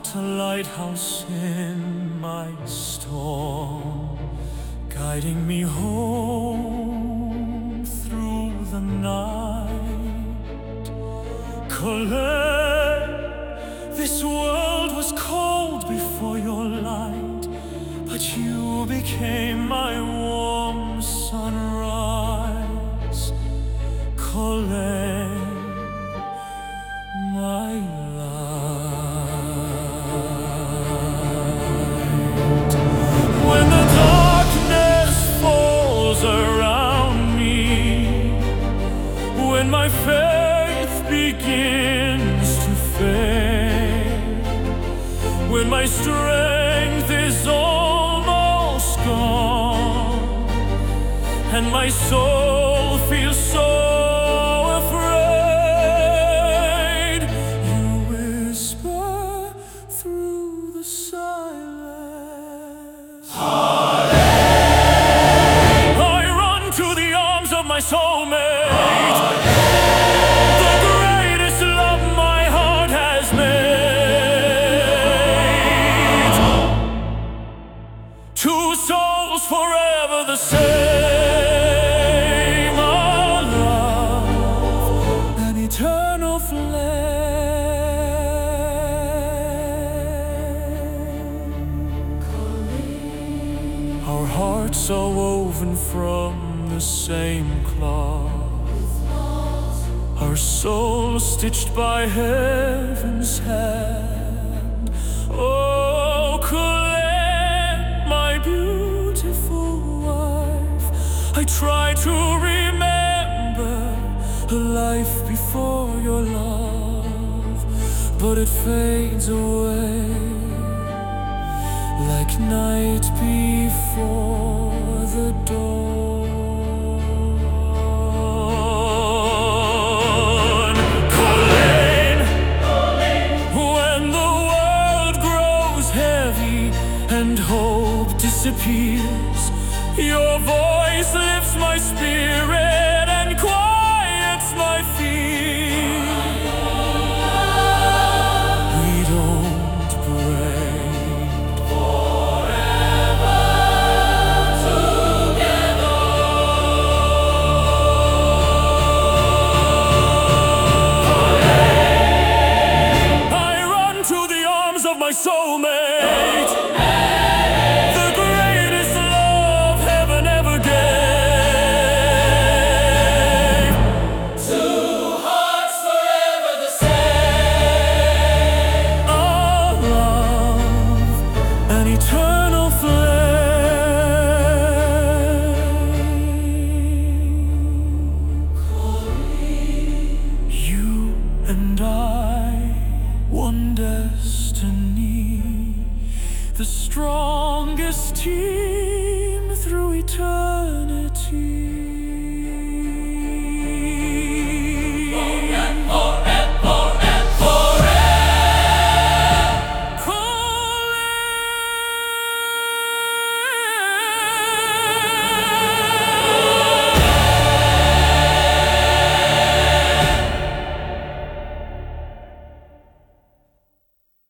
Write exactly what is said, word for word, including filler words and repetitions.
heart a lighthouse in my storm, guiding me home through the night. Colette, this world was cold before your light, but you became my warm sunrise. Colette, my light. When the darkness falls around me, when my faith begins to fade, when my strength is almost gone, and my soul feels so afraid, you whisper through the silence, Heartache. I run to the arms of my soulmate, Heartache. The greatest love my heart has made. Two souls forever the same, our love, an eternal flame. Our hearts are woven from the same cloth, our souls stitched by heaven's hand. Oh, Colette, my beautiful wife, I try to remember a life before your love, but it fades away like night before the dawn. Colette, when the world grows heavy and hope disappears, your voice lifts my spirit and quiets my fear. We don't break, forever together. I run to the arms of my soulmate, the greatest love heaven ever gave. Two hearts forever the same, our love, an eternal flame. You and I, one destiny, the strongest team.